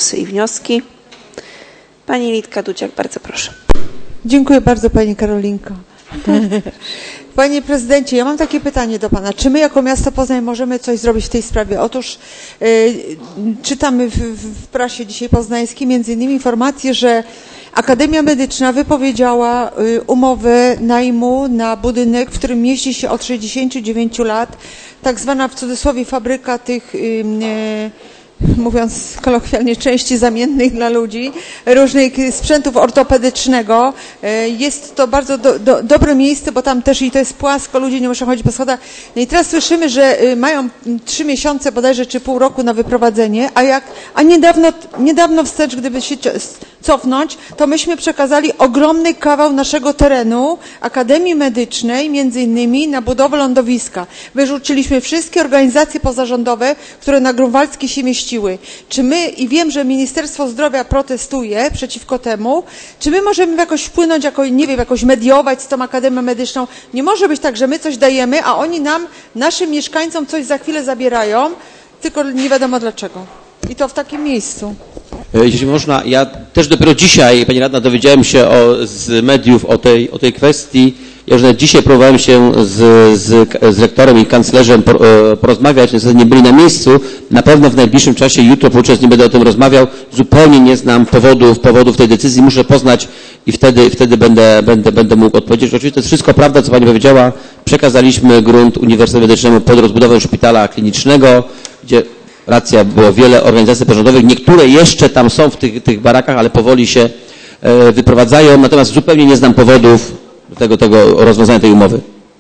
głosy i wnioski. Pani Litka Dudziak, bardzo proszę. Dziękuję bardzo Pani Karolinko. Panie Prezydencie, ja mam takie pytanie do Pana. Czy my jako miasto Poznań możemy coś zrobić w tej sprawie? Otóż czytamy w prasie dzisiaj poznańskiej między innymi informację, że Akademia Medyczna wypowiedziała umowę najmu na budynek, w którym mieści się od 69 lat tak zwana w cudzysłowie fabryka tych mówiąc kolokwialnie, części zamiennych dla ludzi, różnych sprzętów ortopedycznego. Jest to bardzo dobre miejsce, bo tam też i to jest płasko, ludzie nie muszą chodzić po schodach. No i teraz słyszymy, że mają 3 miesiące bodajże, czy pół roku na wyprowadzenie, a niedawno wstecz, gdyby się cofnąć, to myśmy przekazali ogromny kawał naszego terenu Akademii Medycznej, między innymi na budowę lądowiska. Wyrzuciliśmy wszystkie organizacje pozarządowe, które na Grunwaldzkiej się mieściły. Czy my, i wiem, że Ministerstwo Zdrowia protestuje przeciwko temu, czy my możemy jakoś wpłynąć, nie wiem, jakoś mediować z tą Akademią Medyczną? Nie może być tak, że my coś dajemy, a oni naszym mieszkańcom coś za chwilę zabierają, tylko nie wiadomo dlaczego. I to w takim miejscu. Jeśli można, ja też dopiero dzisiaj, Pani Radna, dowiedziałem się z mediów o tej kwestii. Ja już nawet dzisiaj próbowałem się z rektorem i kanclerzem porozmawiać, niestety nie byli na miejscu. Na pewno w najbliższym czasie, jutro półczas nie będę o tym rozmawiał. Zupełnie nie znam powodów tej decyzji. Muszę poznać i wtedy będę mógł odpowiedzieć. Oczywiście to jest wszystko prawda, co Pani powiedziała. Przekazaliśmy grunt Uniwersytetowi Medycznemu pod rozbudowę szpitala klinicznego, gdzie racja, było wiele organizacji pozarządowych. Niektóre jeszcze tam są w tych barakach, ale powoli się wyprowadzają. Natomiast zupełnie nie znam powodów tego rozwiązania tej umowy.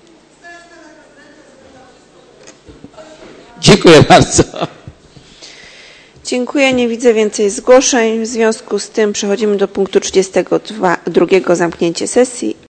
Dziękuję bardzo. Dziękuję. Nie widzę więcej zgłoszeń. W związku z tym przechodzimy do punktu 32. Zamknięcie sesji.